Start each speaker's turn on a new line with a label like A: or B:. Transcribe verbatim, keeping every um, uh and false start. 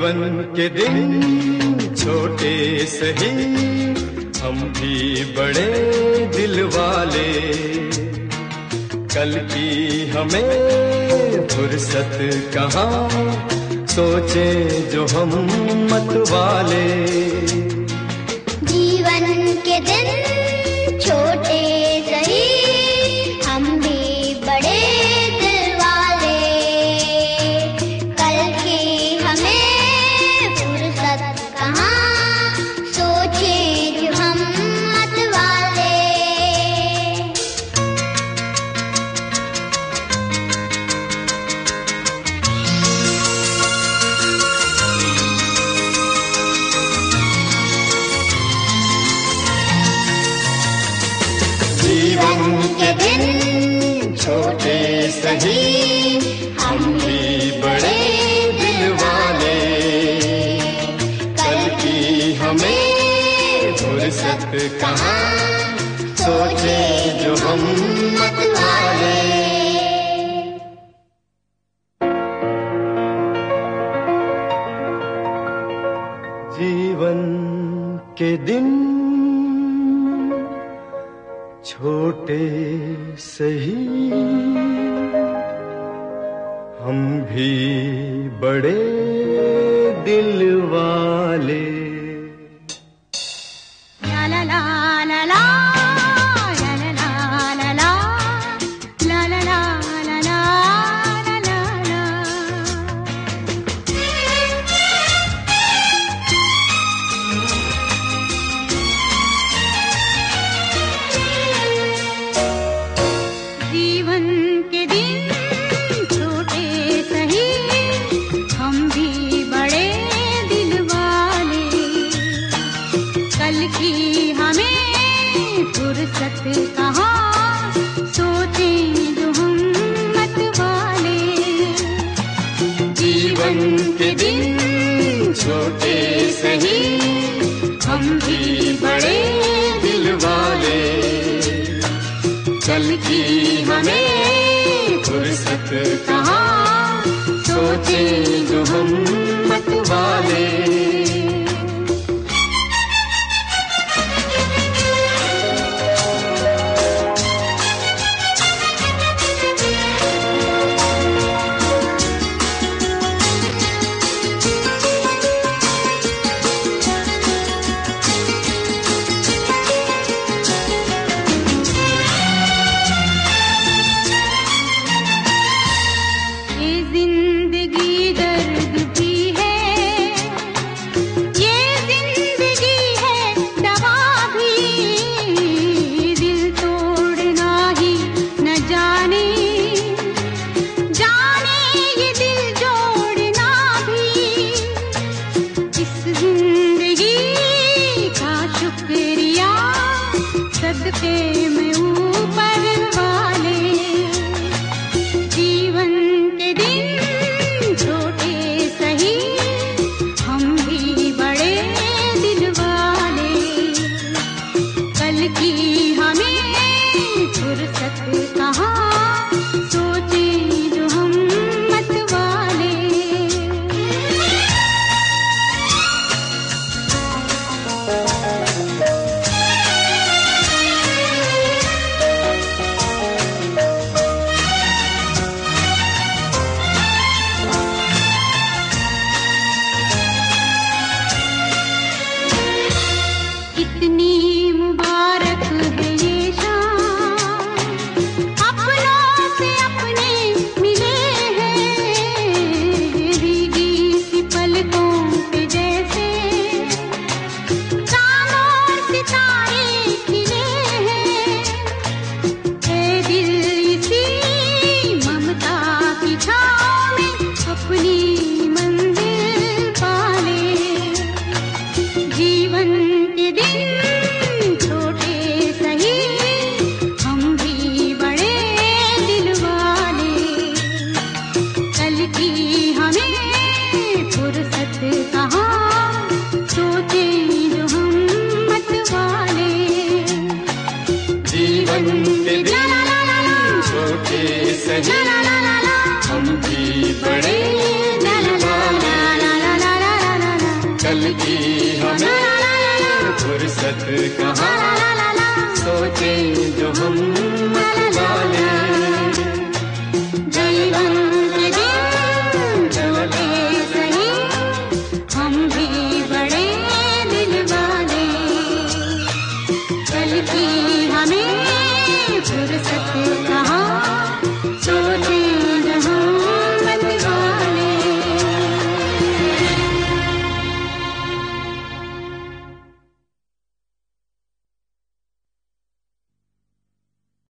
A: जीवन के दिन छोटे सही, हम भी बड़े दिल वाले। कल की हमें फुर्सत कहाँ, सोचे जो हम मत वाले।
B: जीवन के दिन छोटे सही, हम भी बड़े दिल वाले। कल की हमें फुर्सत कहाँ, सोचे जो हम मत वाले।
A: जीवन के दिन छोटे सही, हम भी बड़े दिल वाले। कल की हमें फुर्सत कहाँ, सोचे जो हम मत वाले। जीवन के दिन छोटे सही, हम भी बड़े दिल वाले।
C: ला ला ला ला ला, ला ला ला ला ला, ला ला ला ला ला, ला ला ला। जीवन के दिन छोटे सही, हम भी बड़े दिल वाले। कल की हमें फुर्सत कहाँ, सोचे जो हम मत वाले।
A: जीवन के दिन छोटे सही, हम भी बड़े दिल वाले। कल की हमें फुर्सत कहाँ, सोचे जो हम मत वाले।
C: ये जिंदगी दर्द भी है, ये जिंदगी है दवा भी। दिल तोड़ना ही न जाने, जाने ये दिल जोड़ना भी। इस जिंदगी का शुक्रिया सदके में ऊपर वाले। जीवन के दिन छोटे सही, हम भी बड़े दिल वाले। कल की हमें फुर्सत कहाँ, सोचे जो हम मत वाले।
A: कल की हमें फुर्सत कहाँ, सोचे जो हम मत वाले। जय